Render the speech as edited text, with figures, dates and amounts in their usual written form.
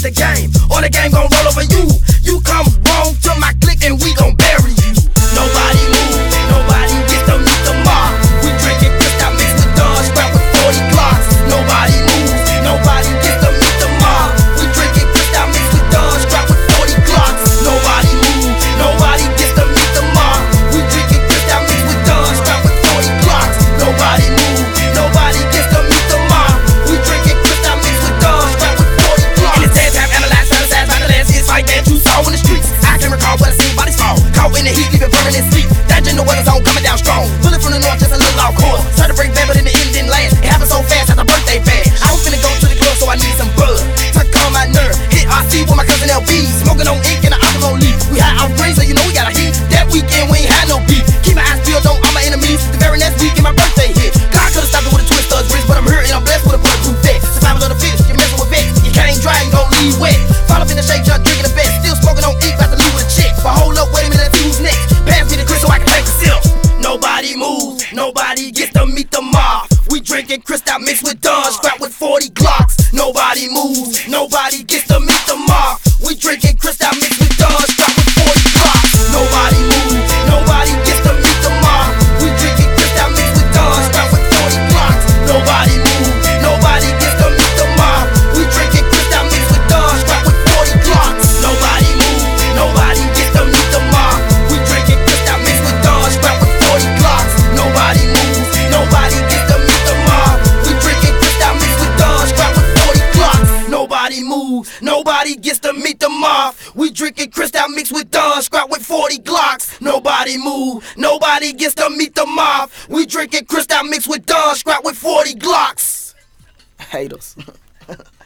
what's the game? Or the game gon' roll over you. You come wrong to my clique and we gon' bury you. Nobody move, nobody gets to meet the mob. We drinking Cristal mixed with Dodge, strapped with 40 Glocks. Nobody moves, nobody gets to meet the mob. We drinking Cristal mixed with Dodge, strapped with 40 Glocks. Nobody move, nobody gets to meet the mob. We drinking Cristal mixed with Dodge, strapped with 40 Glocks. Nobody move, nobody gets to meet the mob. We drinking Cristal mixed with Dodge, strapped with 40 Glocks. In the sad time, analyze, fantasize, by the last hits fight that you saw in the streets. I can't recall what I seen, bodies fall. Caught in the heat, leaving permanent sleep. That in the weather zone coming down strong. Bullet from the north, just a little off course. Try to break bad, but in the end didn't last. It happened so fast, had the birthday bash. I was finna go to the club, so I need some bud. To calm my nerve, hit RC with my cousin LB. Smoking on ink and the alcohol leaf. We had our green, so you know we got a heat. That weekend we ain't had no beef. Keep my eyes peeled on all my enemies. The very next weekend my birthday hit. God could've stopped it with a twist of his wrist, but I'm hurt and I'm blessed with a bulletproof vest. Survival of the fittest, you're messing with Vex. You can't dry, you gon' leave wet. Fall up in the shake, junk drinking the best. Still smoking on ink, about to leave with a chick. But hold up, wait a minute, let's see who's next. Pass me the Chris so I can take a sip. Nobody moves, nobody gets to meet the mob. We drinking Cristal mixed with Dodge, strapped with 40 Glocks. Nobody moves, nobody gets to meet the mob. We drinking Cristal mixed with Dodge, strapped with 40 Glocks. Nobody moves, nobody gets to meet the mob. We drinking Cristal mixed with Dodge, strapped with 40 Glocks. Nobody moves, nobody gets to meet the mob. We drinking Cristal mixed with Dodge, strapped with 40 Glocks. Nobody moves, nobody gets to meet the mob. We drinking Cristal mixed with Dodge, strapped with 40 Glocks. Nobody moves, nobody gets to meet the mob. We drinking Cristal mixed with Dodge, strapped with 40 Glocks. Nobody moves, nobody gets to meet the mob. We drinking Cristal mixed with Dodge, strapped with 40 Glocks. Nobody move, nobody gets to meet the mob. We drinking Cristal mixed with Dodge, strapped with 40 Glocks. Haters.